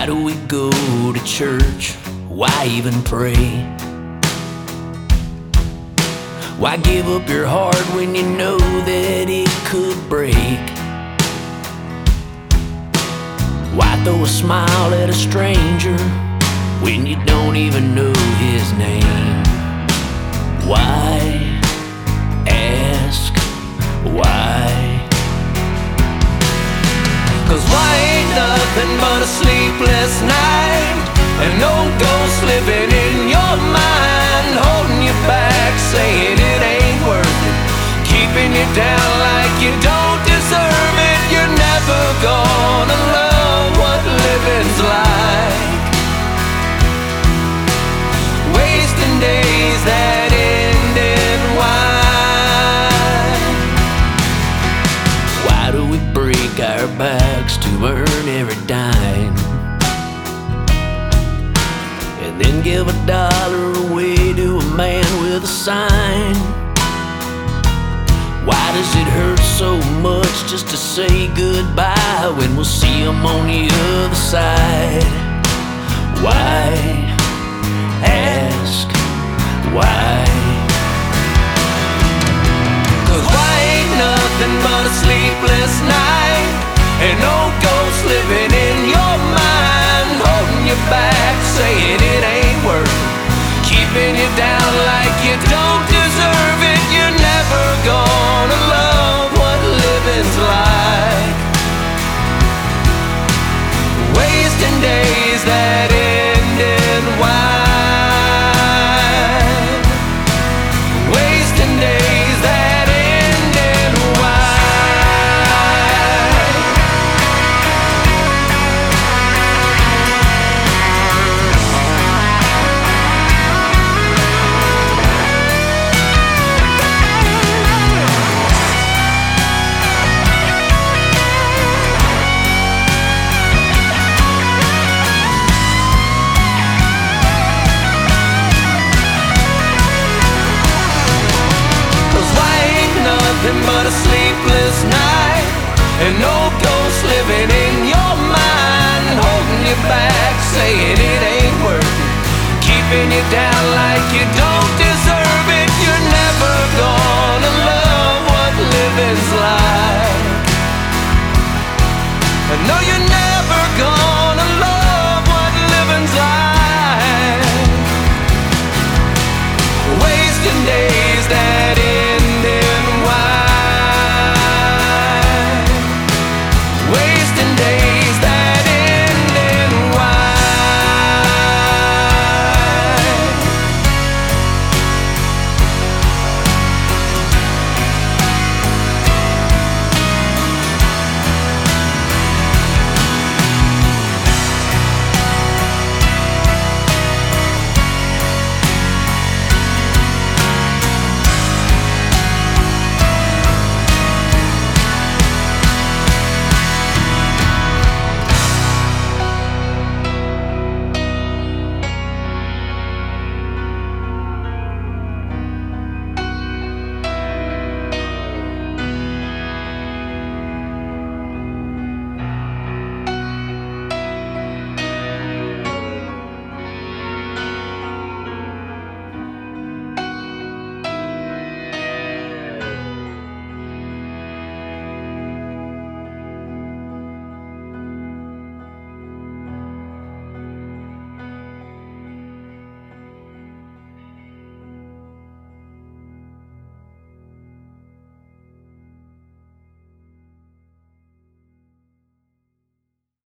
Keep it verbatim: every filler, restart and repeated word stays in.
Why do we go to church? Why even pray? Why give up your heart when you know that it could break? Why throw a smile at a stranger when you don't even know his name? Why ask why? Cause why ain't nothing but a sleepless night, and no ghost living in your mind, holding you back, saying it ain't worth it, keeping you down like you don't deserve it. You're never gonna love what living's like, wasting days that end in wine. Why do we break our backs to earn every dime, and then give a dollar away to a man with a sign? Why does it hurt so much just to say goodbye when we'll see him on the other side? Why ask why? Cause why ain't nothing but a sleepless night, and no ghost living in your mind, holding you back, saying it ain't worth it, keeping you down like you don't deserve it. You're never gonna love what living's like, wasting days that end in wine, wasting days that end in wine. Nothing but a sleepless night, and no ghost living in your mind, holding you back, saying it ain't worth it, keeping you down like you don't